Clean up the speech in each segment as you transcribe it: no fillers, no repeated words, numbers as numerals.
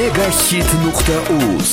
megahit.uz.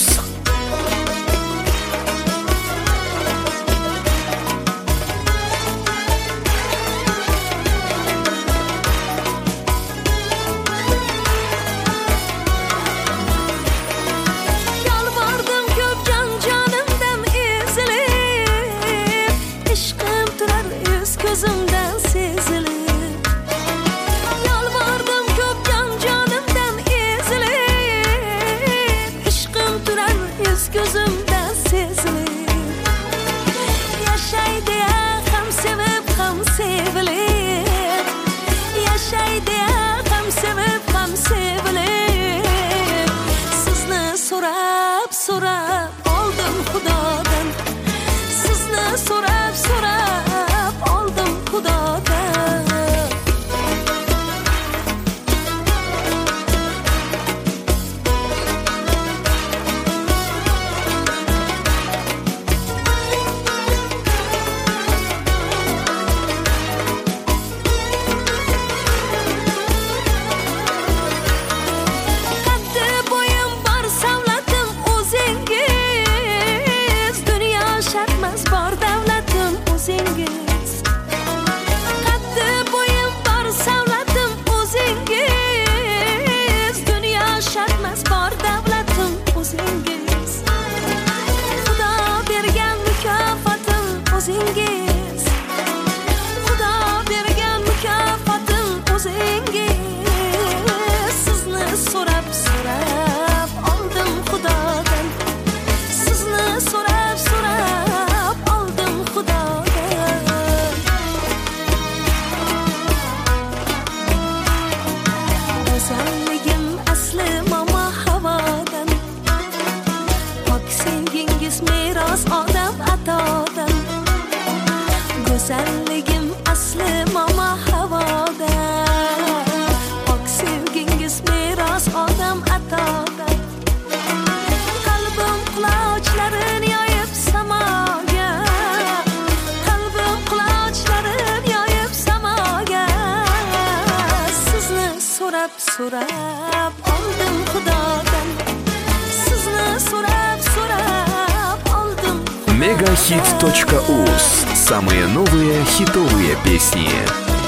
So'rab oldim Xudodan, sizni so'rab oldim Xudodan. Güzelligim asli mama havodan, pok sevgingiz meros odam atodan. Qalbim quloqlarini yoyib samoga, qalbim quloqlarini yoyib samoga. Sizni so'rab oldim Xudodan, sizni so'rab oldim. megahit.uz. Самые новые хитовые песни.